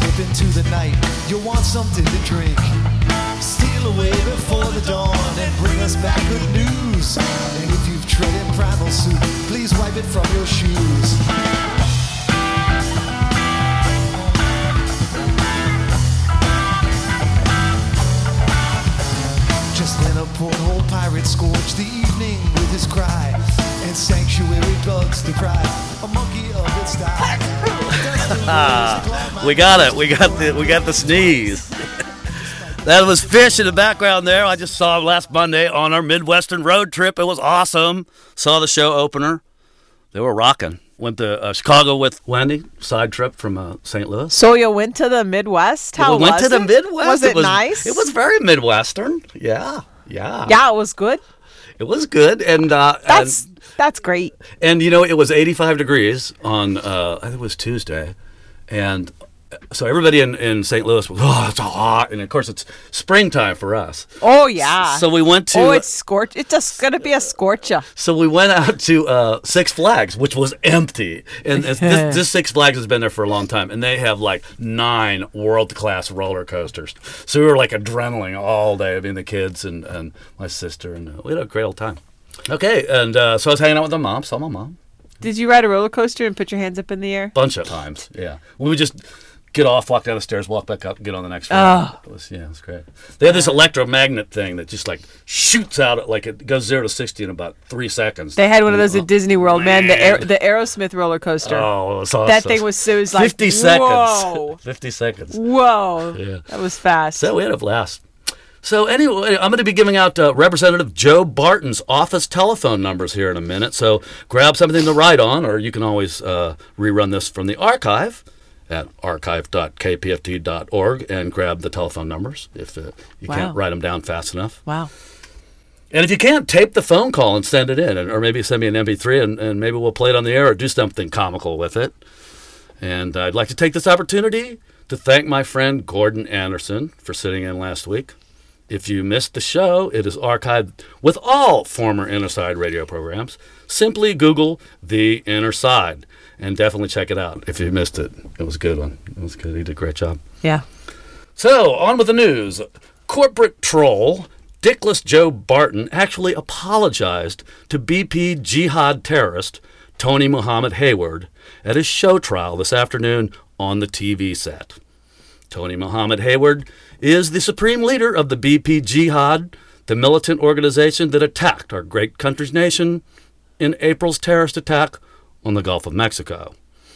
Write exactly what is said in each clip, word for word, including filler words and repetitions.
slip into the night, you'll want something to drink. Steal away before the dawn and bring us back good news. And if you've treaded primal soup, please wipe it from your shoes. Just then a porthole pirate scorched the evening with his cry, and sanctuary bugs deprive a monkey of its dye. We got it. We got the we got the sneeze. That was Fish in the background there. I just saw him last Monday on our Midwestern road trip. It was awesome. Saw the show opener. They were rocking. Went to uh, Chicago with Wendy, side trip from uh, Saint Louis. So you went to the Midwest? How we went was to the it? Midwest. Was it, it was, nice? It was very Midwestern. Yeah, yeah. Yeah, it was good. It was good, and uh, That's and, that's great. and you know it was eighty-five degrees on uh, I think it was Tuesday, and so everybody in, in Saint Louis was, oh, it's hot, and of course it's springtime for us. Oh yeah. So we went to. Oh, it's scorch. It's just gonna be a scorcher. So we went out to uh, Six Flags, which was empty, and this, this Six Flags has been there for a long time, and they have like nine world-class roller coasters. So we were like adrenaline all day. I mean, the kids and, and my sister, and uh, we had a great old time. Okay, and uh, so I was hanging out with my mom. Saw my mom. Did you ride a roller coaster and put your hands up in the air? Bunch of times, yeah. We would just get off, walk down the stairs, walk back up, get on the next one. Oh. It was, yeah, it was great. They have this electromagnet thing that just like shoots out, like it goes zero to sixty in about three seconds. They had one of those oh, at Disney World, man. The Aer- man. the Aerosmith roller coaster. Oh, it was awesome. That thing was so it was like fifty seconds. Whoa. fifty seconds. Whoa. Yeah. That was fast. So we had a blast. So anyway, I'm going to be giving out uh, Representative Joe Barton's office telephone numbers here in a minute. So grab something to write on, or you can always uh, rerun this from the archive at archive dot k p f t dot org and grab the telephone numbers if uh, you Wow. can't write them down fast enough. Wow. And if you can't, tape the phone call and send it in, and, or maybe send me an M P three, and, and maybe we'll play it on the air or do something comical with it. And I'd like to take this opportunity to thank my friend Gordon Anderson for sitting in last week. If you missed the show, it is archived with all former Inner Side radio programs. Simply Google The Inner Side and definitely check it out if you missed it. It was a good one. It was good. He did a great job. Yeah. So, on with the news. Corporate troll Dickless Joe Barton actually apologized to B P jihad terrorist Tony Muhammad Hayward at his show trial this afternoon on the T V set. Tony Muhammad Hayward is the supreme leader of the B P Jihad, the militant organization that attacked our great country's nation in April's terrorist attack on the Gulf of Mexico.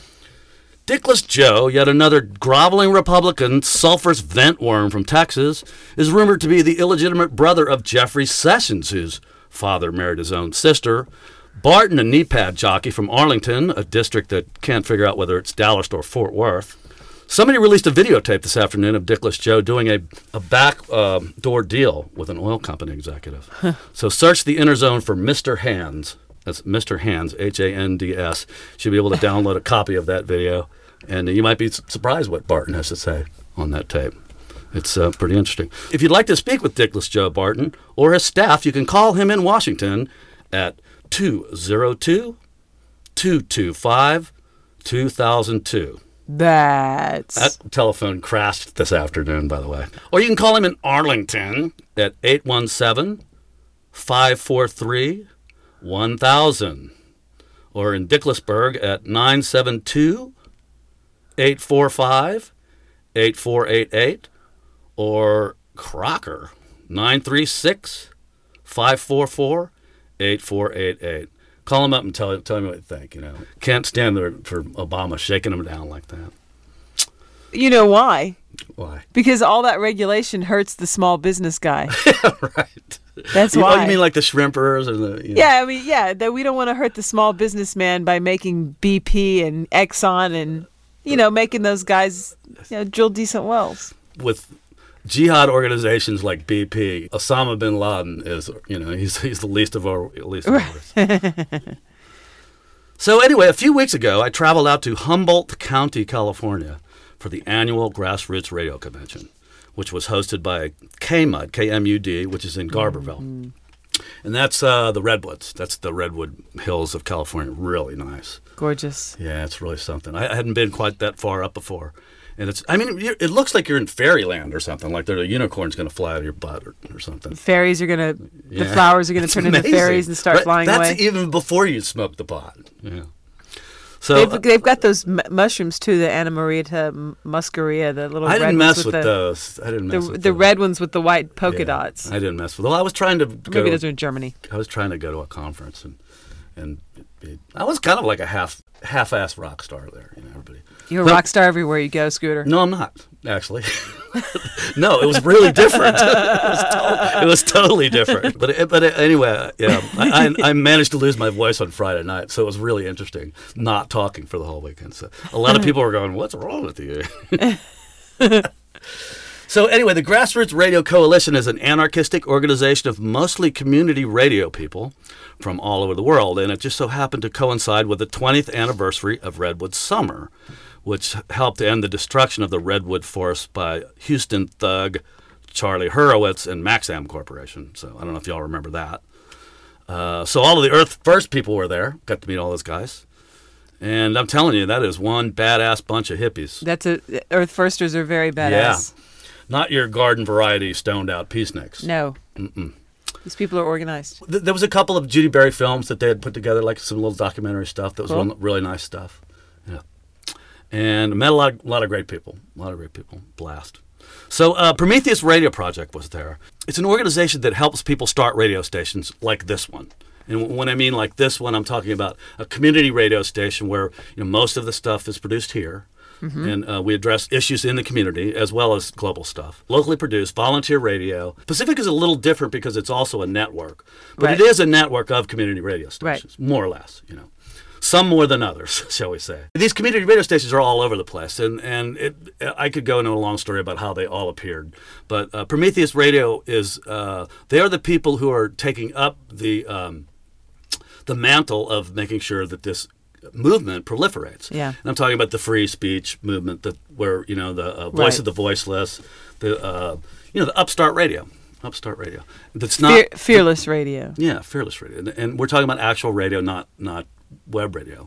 Dickless Joe, yet another groveling Republican sulfurous vent worm from Texas, is rumored to be the illegitimate brother of Jeffrey Sessions, whose father married his own sister. Barton, a knee pad jockey from Arlington, a district that can't figure out whether it's Dallas or Fort Worth. Somebody released a videotape this afternoon of Dickless Joe doing a, a back uh, door deal with an oil company executive. So search the Inner Zone for Mister Hands. That's Mister Hands, H A N D S. Should be able to download a copy of that video, and you might be surprised what Barton has to say on that tape. It's uh, pretty interesting. If you'd like to speak with Dickless Joe Barton or his staff, you can call him in Washington at two oh two, two two five, two thousand two. That's... That telephone crashed this afternoon, by the way. Or you can call him in Arlington at eight one seven, five four three, one thousand. Or in Dicklisburg at nine seven two, eight four five, eight four eight eight. Or Crocker, nine three six, five four four, eight four eight eight. Call him up and tell, tell him what you think, you know. Can't stand there for Obama shaking him down like that. You know why? Why? Because all that regulation hurts the small business guy. Right. That's you, why. Oh, you mean like the shrimpers? Or the, you know. Yeah, I mean, yeah, that we don't want to hurt the small businessman by making B P and Exxon and, you know, making those guys, you know, drill decent wells. With jihad organizations like B P, Osama bin Laden is, you know, he's he's the least of our least of ours. So anyway, a few weeks ago, I traveled out to Humboldt County, California, for the annual Grassroots Radio Convention, which was hosted by K M U D, K M U D, which is in Garberville. Mm-hmm. And that's uh, the Redwoods. That's the Redwood Hills of California. Really nice. Gorgeous. Yeah, it's really something. I, I hadn't been quite that far up before. And it's, I mean, it looks like you're in fairyland or something, like there's a unicorn's going to fly out of your butt or, or something. Fairies are going to, Yeah. the flowers are going to It's turn into amazing. fairies and start Right, flying that's away. That's even before you smoke the pot. Yeah. So They've, uh, they've got those m- mushrooms too, the Anamorita muscaria, the little I red didn't ones mess with, the, those. I didn't the, mess with the those. red ones with the white polka Yeah, dots. I didn't mess with. Well, I was trying to go. Maybe those are in Germany. I was trying to go to a conference and and it, I was kind of like a half half-ass rock star there. You know, everybody. You're a Well, rock star everywhere you go, Scooter. No, I'm not actually. No, it was really different. it, was to- it was totally different. But it, but it, anyway, yeah, I, I, I managed to lose my voice on Friday night, so it was really interesting not talking for the whole weekend. So a lot of people were going, "What's wrong with you?" So anyway, the Grassroots Radio Coalition is an anarchistic organization of mostly community radio people from all over the world, and it just so happened to coincide with the twentieth anniversary of Redwood Summer, which helped end the destruction of the redwood forest by Houston thug Charlie Hurwitz and Maxam Corporation. So I don't know if y'all remember that. Uh, so all of the Earth First people were there, got to meet all those guys. And I'm telling you, that is one badass bunch of hippies. That's a Earth Firsters are very badass. Not your garden variety stoned out peaceniks. No. Mm-mm. These people are organized. Th- There was a couple of Judy Berry films that they had put together, like some little documentary stuff. That was Cool. real, really nice stuff. Yeah, and met a lot, a lot of great people. A lot of great people. Blast. So uh, Prometheus Radio Project was there. It's an organization that helps people start radio stations like this one. And w- when I mean like this one, I'm talking about a community radio station where you know most of the stuff is produced here. Mm-hmm. And uh, we address issues in the community as well as global stuff. Locally produced, volunteer radio. Pacific is a little different because it's also a network. But Right. it is a network of community radio stations, Right. more or less, you know. Some more than others, shall we say. These community radio stations are all over the place, and, and it, I could go into a long story about how they all appeared. But uh, Prometheus Radio is, uh, they are the people who are taking up the um, the mantle of making sure that this movement proliferates. Yeah. And I'm talking about the free speech movement, that where you know the uh, voice Right. of the voiceless, the uh, you know the upstart radio, upstart radio. That's not Fear, fearless radio. yeah, fearless radio, and, and we're talking about actual radio, not not web radio.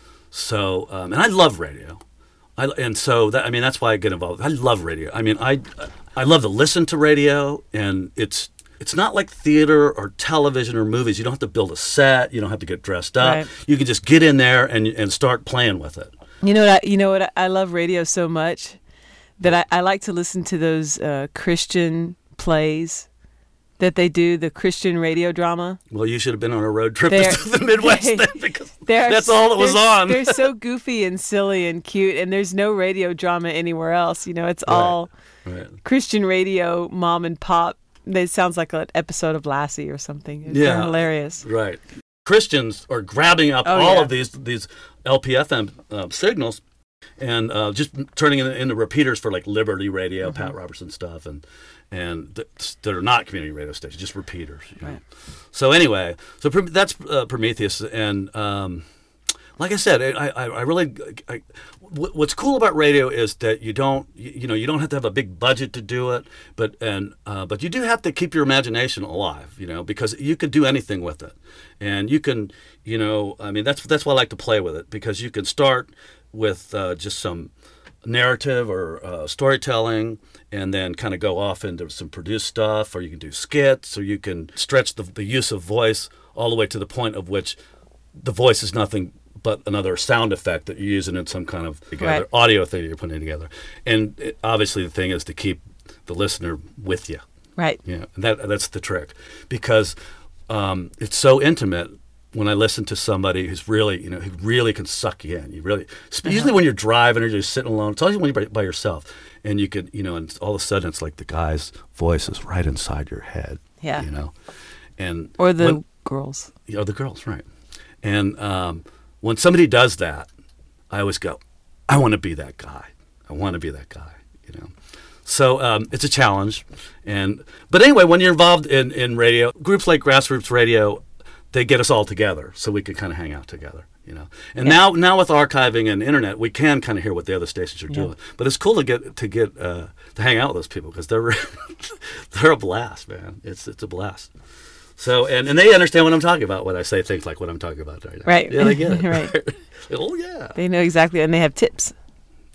So, um, and I love radio, I, and so that I mean that's why I get involved. I love radio. I mean, I I love to listen to radio, and it's. It's not like theater or television or movies. You don't have to build a set. You don't have to get dressed up. Right. You can just get in there and and start playing with it. You know what? I, you know what? I, I love radio so much that I, I like to listen to those uh, Christian plays that they do, the Christian radio drama. Well, you should have been on a road trip They're- to the Midwest they- then, because They're that's all that was they're- on. They're so goofy and silly and cute, and there's no radio drama anywhere else. You know, it's all Right. Christian radio, mom and pop. It sounds like an episode of Lassie or something. It's Yeah. hilarious. Right. Christians are grabbing up Oh, all yeah. of these these L P F M uh, signals and uh, just turning it into repeaters for like Liberty Radio, Mm-hmm. Pat Robertson stuff, and and th- that are not community radio stations, just repeaters. You know? Right. So anyway, so Prom- that's uh, Prometheus, and um, like I said, I, I, I really, I, wh- what's cool about radio is that you don't, you, you know, you don't have to have a big budget to do it, but and uh, but you do have to keep your imagination alive, you know, because you can do anything with it, and you can, you know, I mean, that's that's why I like to play with it, because you can start with uh, just some narrative or uh, storytelling, and then kind of go off into some produced stuff, or you can do skits, or you can stretch the, the use of voice all the way to the point of which the voice is nothing but another sound effect that you're using in some kind of together, Right. audio thing you're putting together. And it, obviously the thing is to keep the listener with you. Right. You know, and that that's the trick, because um, it's so intimate. When I listen to somebody who's really, you know, who really can suck you in, you really, usually when you're driving or you're just sitting alone, it's always when you're by, by yourself, and you could, you know, and all of a sudden it's like the guy's voice is right inside your head. Yeah. You know, and Or the when- girls. you know, the girls, right. And um, when somebody does that, I always go, I want to be that guy. I want to be that guy, you know. So um, it's a challenge. And but anyway, when you're involved in, in radio, groups like Grassroots Radio, they get us all together so we can kind of hang out together, you know. And Yeah. now now with archiving and internet, we can kind of hear what the other stations are Yeah. doing. But it's cool to get to get uh, to hang out with those people, because they're they're a blast, man. It's it's a blast. So, and, and they understand what I'm talking about when I say things like what I'm talking about right now. Right. Yeah, they get it. Right. Oh, yeah. They know exactly, and they have tips.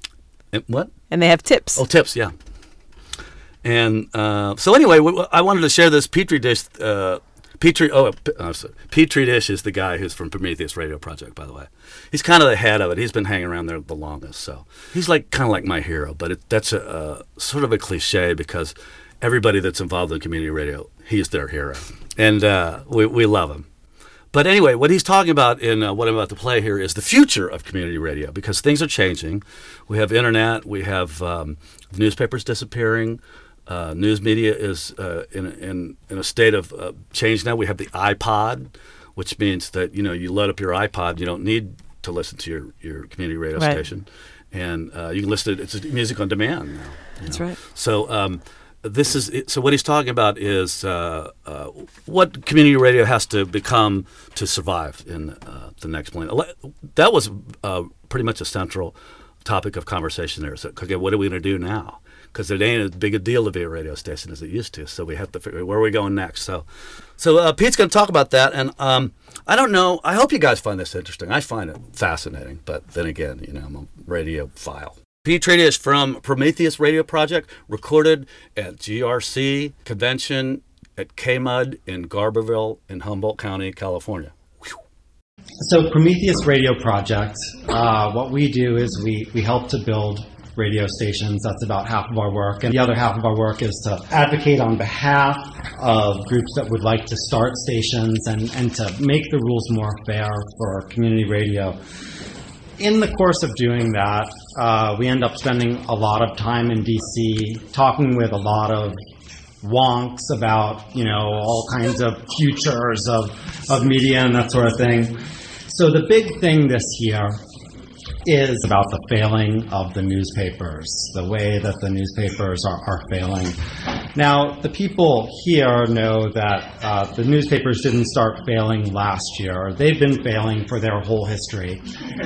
And what? And they have tips. Oh, tips, yeah. And uh, so anyway, w- I wanted to share this Petri dish. Uh, Petri, oh, uh, Petri dish is the guy who's from Prometheus Radio Project, by the way. He's kind of the head of it. He's been hanging around there the longest, so he's like kind of like my hero. But it, that's a uh, sort of a cliche because everybody that's involved in community radio, he's their hero, and uh, we we love him. But anyway, what he's talking about in uh, what I'm about to play here is the future of community radio because things are changing. We have internet, we have um, newspapers disappearing. Uh, news media is uh, in, in in a state of uh, change now. We have the iPod, which means that you know you load up your iPod, you don't need to listen to your, your community radio right. station, and uh, you can listen to it's music on demand now. That's know? right. So um, this is so what he's talking about is uh, uh, what community radio has to become to survive in uh, the next millennium. That was uh, pretty much a central topic of conversation there. So, okay, what are we going to do now? Because it ain't as big a deal to be a radio station as it used to. So we have to figure where are we going next. So so uh, Pete's going to talk about that. And um, I don't know. I hope you guys find this interesting. I find it fascinating. But then again, you know, I'm a radiophile. Petri is from Prometheus Radio Project, recorded at G R C Convention at K M U D in Garberville in Humboldt County, California. So Prometheus Radio Project, uh, what we do is we, we help to build radio stations. That's about half of our work. And the other half of our work is to advocate on behalf of groups that would like to start stations and, and to make the rules more fair for community radio. In the course of doing that, uh, we end up spending a lot of time in D C talking with a lot of wonks about, you know, all kinds of futures of, of media and that sort of thing. So the big thing this year is about the failing of the newspapers, the way that the newspapers are, are failing. Now, the people here know that uh, the newspapers didn't start failing last year. They've been failing for their whole history.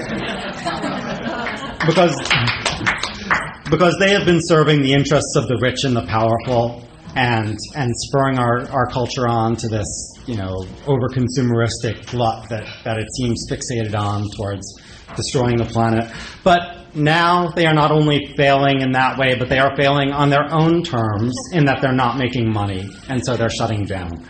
because, because they have been serving the interests of the rich and the powerful and and spurring our, our culture on to this, you know, over-consumeristic glut that, that it seems fixated on towards destroying the planet. But now they are not only failing in that way, but they are failing on their own terms in that they're not making money, and so they're shutting down.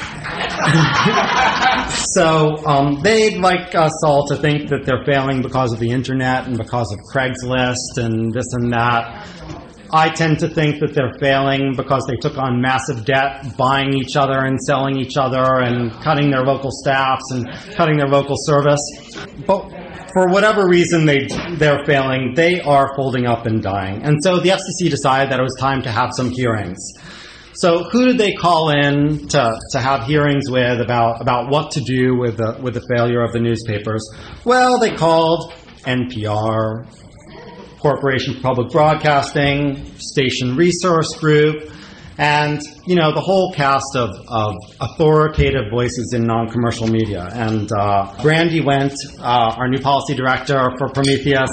So um, they'd like us all to think that they're failing because of the internet and because of Craigslist and this and that. I tend to think that they're failing because they took on massive debt, buying each other and selling each other and cutting their local staffs and cutting their local service. But for whatever reason they, they're failing, they are folding up and dying. And so the F C C decided that it was time to have some hearings. So who did they call in to, to have hearings with about, about what to do with the, with the failure of the newspapers? Well, they called N P R, Corporation for Public Broadcasting, Station Resource Group, and, you know, the whole cast of, of authoritative voices in non-commercial media. And uh, Brandy Went, uh, our new policy director for Prometheus,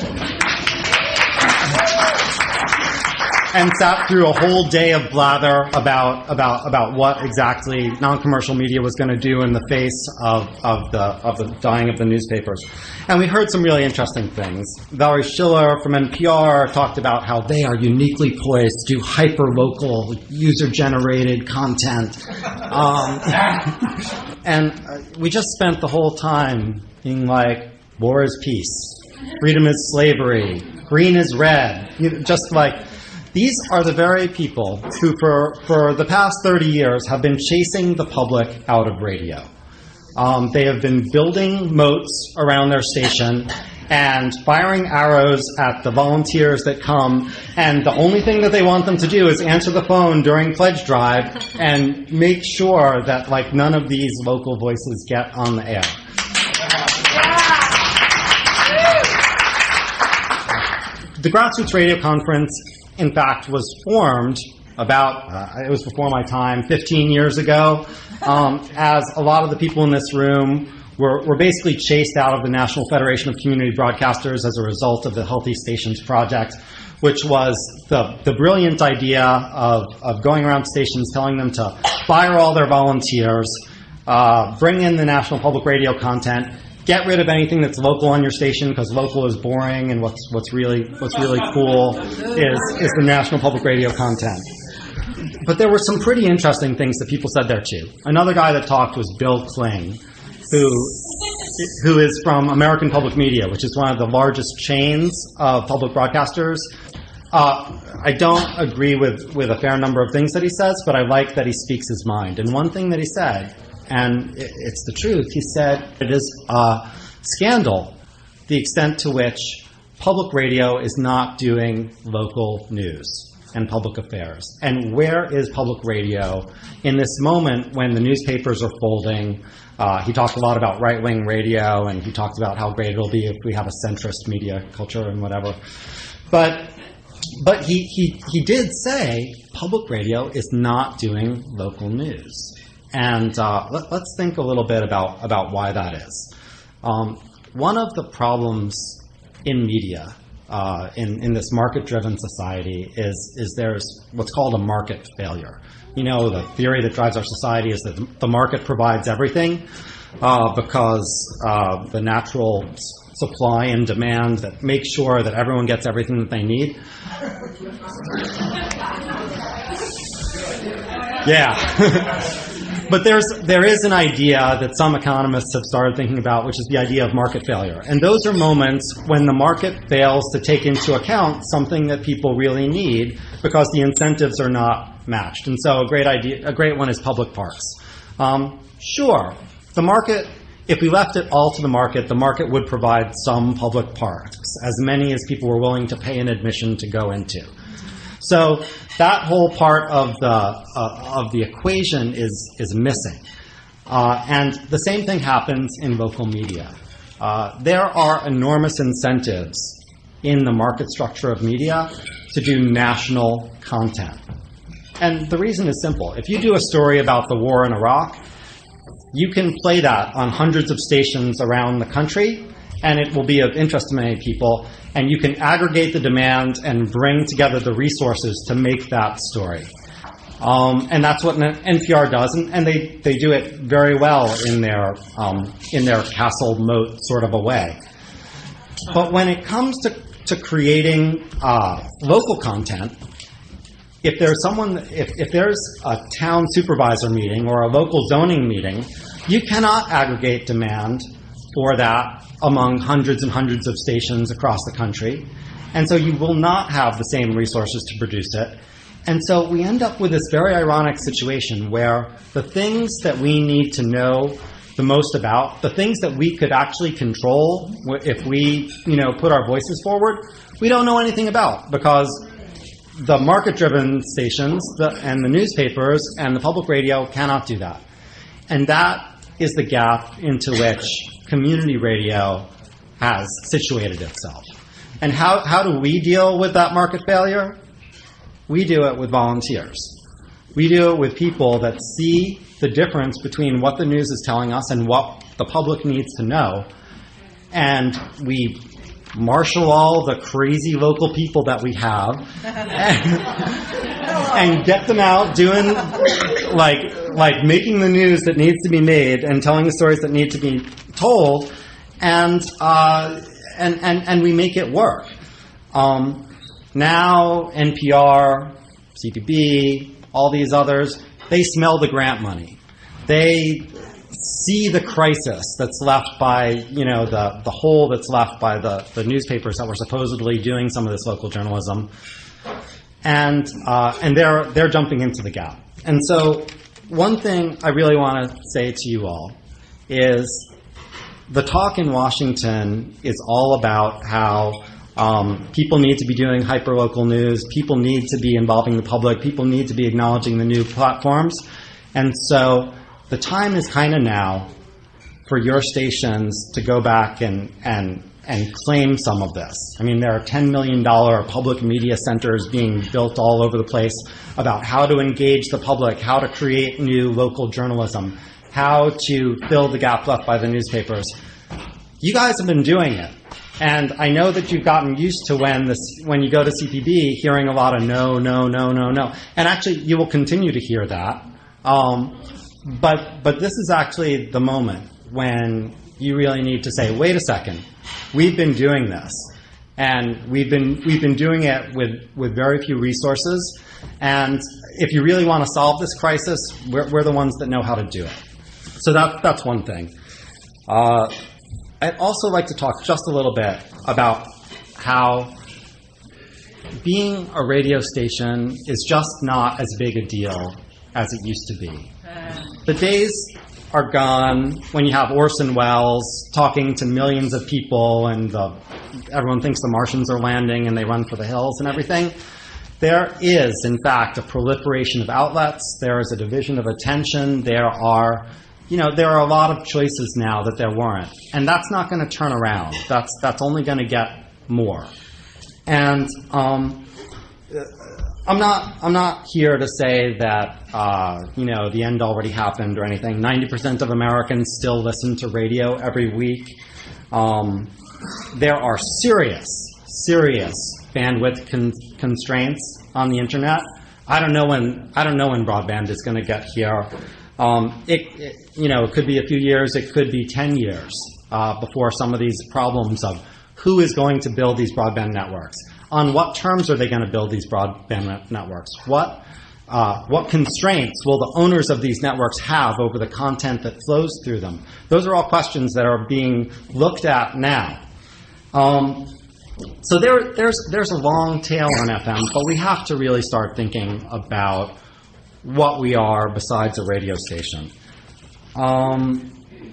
and sat through a whole day of blather about about about what exactly non-commercial media was going to do in the face of, of the of the dying of the newspapers. And we heard some really interesting things. Valerie Schiller from N P R talked about how they are uniquely poised to do hyper-local, user-generated content. Um, and uh, we just spent the whole time being like, war is peace, freedom is slavery, green is red, you know, just like... These are the very people who, for, for the past thirty years, have been chasing the public out of radio. Um, they have been building moats around their station and firing arrows at the volunteers that come, and the only thing that they want them to do is answer the phone during pledge drive and make sure that, like, none of these local voices get on the air. The Grassroots Radio Conference, in fact, was formed about, uh, it was before my time, fifteen years ago, um, as a lot of the people in this room were, were basically chased out of the National Federation of Community Broadcasters as a result of the Healthy Stations Project, which was the, the brilliant idea of, of going around stations telling them to fire all their volunteers, uh, bring in the national public radio content, get rid of anything that's local on your station because local is boring, and what's what's really what's really cool is is the national public radio content. But there were some pretty interesting things that people said there too. Another guy that talked was Bill Kling, who who is from American Public Media, which is one of the largest chains of public broadcasters. Uh, I don't agree with, with a fair number of things that he says, but I like that he speaks his mind. And one thing that he said, and it, it's the truth, he said it is a scandal the extent to which public radio is not doing local news and public affairs. And where is public radio in this moment when the newspapers are folding? Uh, he talked a lot about right-wing radio, and he talked about how great it'll be if we have a centrist media culture and whatever. But but he, he, he did say public radio is not doing local news. And uh, let, let's think a little bit about, about why that is. Um, one of the problems in media, uh, in, in this market-driven society, is, is there's what's called a market failure. You know, the theory that drives our society is that the market provides everything uh, because uh, the natural s- supply and demand that makes sure that everyone gets everything that they need. Yeah. But there's there is an idea that some economists have started thinking about, which is the idea of market failure. And those are moments when the market fails to take into account something that people really need because the incentives are not matched. And so a great idea, a great one is public parks. Um, sure, the market, if we left it all to the market, the market would provide some public parks, as many as people were willing to pay an admission to go into. So that whole part of the uh, of the equation is is missing, uh, and the same thing happens in local media. Uh, there are enormous incentives in the market structure of media to do national content, and the reason is simple. If you do a story about the war in Iraq, you can play that on hundreds of stations around the country, and it will be of interest to many people. And you can aggregate the demand and bring together the resources to make that story. Um, and that's what N P R does, and, and they, they do it very well in their um, in their castle moat sort of a way. But when it comes to, to creating uh, local content, if there's someone, if, if there's a town supervisor meeting or a local zoning meeting, you cannot aggregate demand for that among hundreds and hundreds of stations across the country. And so you will not have the same resources to produce it. And so we end up with this very ironic situation where the things that we need to know the most about, the things that we could actually control if we, you know, put our voices forward, we don't know anything about because the market-driven stations the, and the newspapers and the public radio cannot do that. And that is the gap into which community radio has situated itself. And how, how do we deal with that market failure? We do it with volunteers. We do it with people that see the difference between what the news is telling us and what the public needs to know. And we marshal all the crazy local people that we have and, and get them out doing like like making the news that needs to be made and telling the stories that need to be told, and uh, and, and and we make it work. Um, now N P R, C P B, all these others, they smell the grant money. They see the crisis that's left by, you know, the, the hole that's left by the, the newspapers that were supposedly doing some of this local journalism, and uh, and they're they're jumping into the gap. And so one thing I really want to say to you all is the talk in Washington is all about how um, people need to be doing hyperlocal news, people need to be involving the public, people need to be acknowledging the new platforms, and so the time is kind of now for your stations to go back and, and and claim some of this. I mean, there are ten million dollars public media centers being built all over the place about how to engage the public, how to create new local journalism, how to fill the gap left by the newspapers. You guys have been doing it. And I know that you've gotten used to when this, when you go to C P B, hearing a lot of no, no, no, no, no. And actually, you will continue to hear that. Um, But but this is actually the moment when you really need to say, wait a second, we've been doing this. And we've been we've been doing it with, with very few resources. And if you really want to solve this crisis, we're, we're the ones that know how to do it. So that, that's one thing. Uh, I'd also like to talk just a little bit about how being a radio station is just not as big a deal as it used to be. The days are gone when you have Orson Welles talking to millions of people and the, everyone thinks the Martians are landing and they run for the hills and everything. There is, in fact, a proliferation of outlets. There is a division of attention. There are, you know, there are a lot of choices now that there weren't. And that's not going to turn around. That's, that's only going to get more. And um, I'm not I'm not here to say that uh, you know the end already happened or anything. ninety percent of Americans still listen to radio every week. Um, there are serious, serious bandwidth con- constraints on the internet. I don't know when I don't know when broadband is going to get here. Um, it, it you know it could be a few years. It could be ten years uh, before some of these problems of who is going to build these broadband networks. On what terms are they going to build these broadband networks? What uh, what constraints will the owners of these networks have over the content that flows through them? Those are all questions that are being looked at now. Um, so there, there's there's a long tail on F M, but we have to really start thinking about what we are besides a radio station. Um,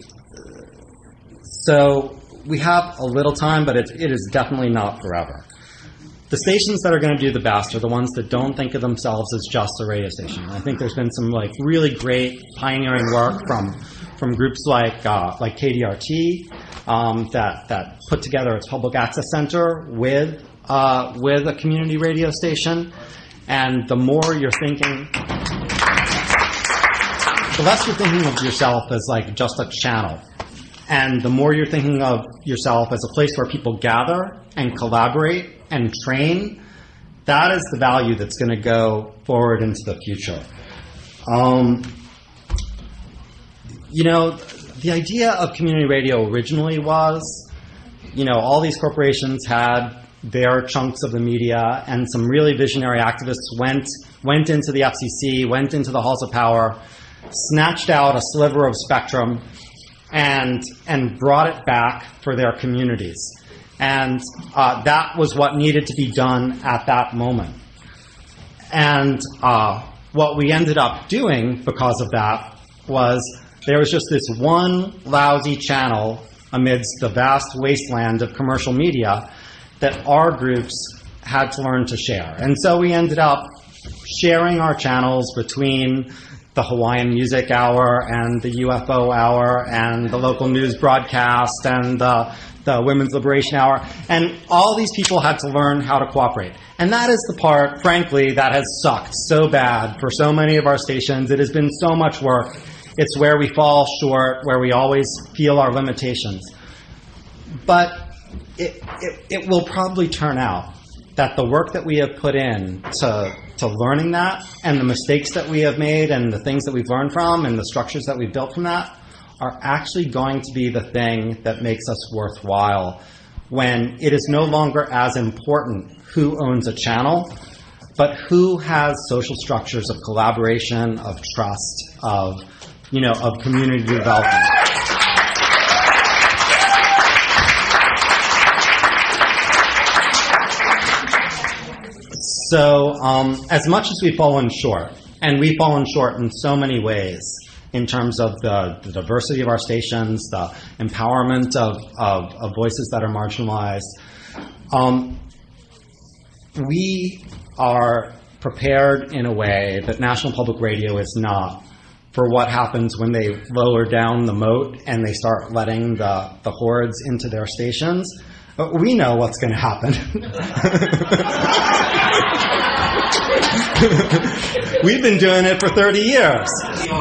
so we have a little time, but it, it is definitely not forever. The stations that are going to do the best are the ones that don't think of themselves as just a radio station. I think there's been some like really great pioneering work from from groups like uh, like K D R T um, that that put together its public access center with uh, with a community radio station. And the more you're thinking, the less you're thinking of yourself as like just a channel, and the more you're thinking of yourself as a place where people gather and collaborate and train, that is the value that's going to go forward into the future. Um, you know, the idea of community radio originally was, you know, all these corporations had their chunks of the media, and some really visionary activists went went into the F C C, went into the halls of power, snatched out a sliver of spectrum, and and brought it back for their communities. And uh, that was what needed to be done at that moment. And uh, what we ended up doing because of that was there was just this one lousy channel amidst the vast wasteland of commercial media that our groups had to learn to share. And so we ended up sharing our channels between the Hawaiian Music Hour and the U F O Hour and the local news broadcast and the the Women's Liberation Hour, and all these people had to learn how to cooperate. And that is the part, frankly, that has sucked so bad for so many of our stations. It has been so much work. It's where we fall short, where we always feel our limitations. But it, it, it will probably turn out that the work that we have put in to, to learning that, and the mistakes that we have made, and the things that we've learned from, and the structures that we've built from that, are actually going to be the thing that makes us worthwhile when it is no longer as important who owns a channel, but who has social structures of collaboration, of trust, of, you know, of community development. So um, as much as we've fallen short, and we've fallen short in so many ways, in terms of the, the diversity of our stations, the empowerment of, of, of voices that are marginalized. Um, we are prepared in a way that National Public Radio is not for what happens when they lower down the moat and they start letting the, the hordes into their stations. But we know what's going to happen. We've been doing it for thirty years.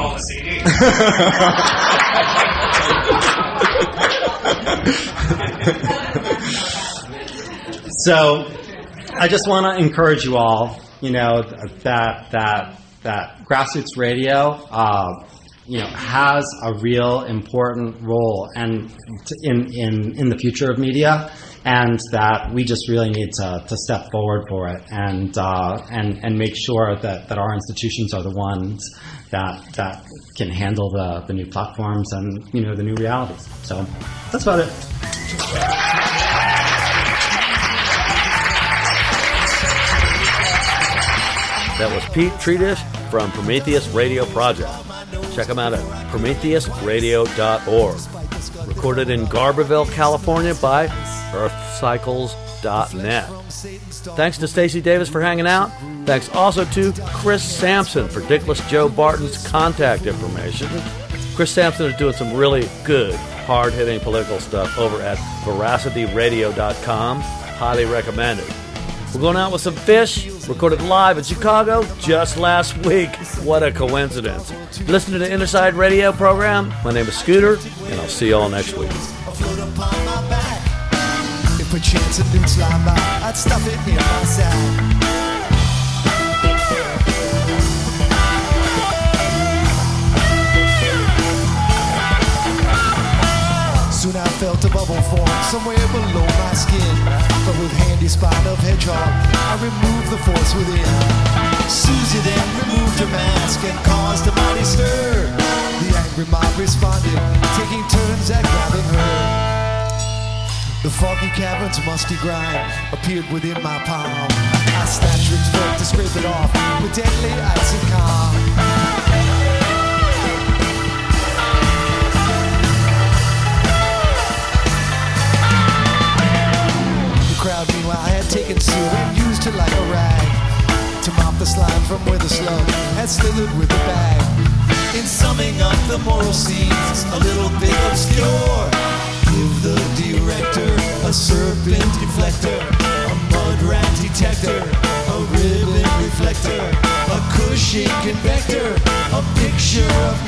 So I just want to encourage you all, you know, that that that grassroots radio, uh, you know, has a real important role and t- in, in, in the future of media, and that we just really need to, to step forward for it and uh, and and make sure that, that our institutions are the ones that that can handle the, the new platforms and, you know, the new realities. So that's about it. That was Pete Treatish from Prometheus Radio Project. Check them out at prometheus radio dot org. Recorded in Garberville, California by earth cycles dot net. Thanks to Stacey Davis for hanging out. Thanks also to Chris Sampson for Dickless Joe Barton's contact information. Chris Sampson is doing some really good, hard-hitting political stuff over at veracity radio dot com. Highly recommended. We're going out with some Fish, recorded live in Chicago just last week. What a coincidence. Listen to the Inside Radio program. My name is Scooter, and I'll see you all next week. Float upon my back. If a chance of newts lie by, I'd stuff it in my sack. Soon I felt a bubble form somewhere below my skin. But with handy spine of hedgehog, I removed the force within. Susie then removed her mask and caused a mighty stir. The angry mob responded, taking turns at grabbing her. The foggy cavern's musty grime appeared within my palm. I snatched Rick's foot to scrape it off with deadly icy calm. Crowd, meanwhile, had taken Sue and used her like a rag to mop the slime from where the slug had slithered with the bag. In summing up the moral scenes, a little bit obscure, give the director a serpent deflector, a mud rat detector, a ribbon reflector, a Cushing convector, a picture of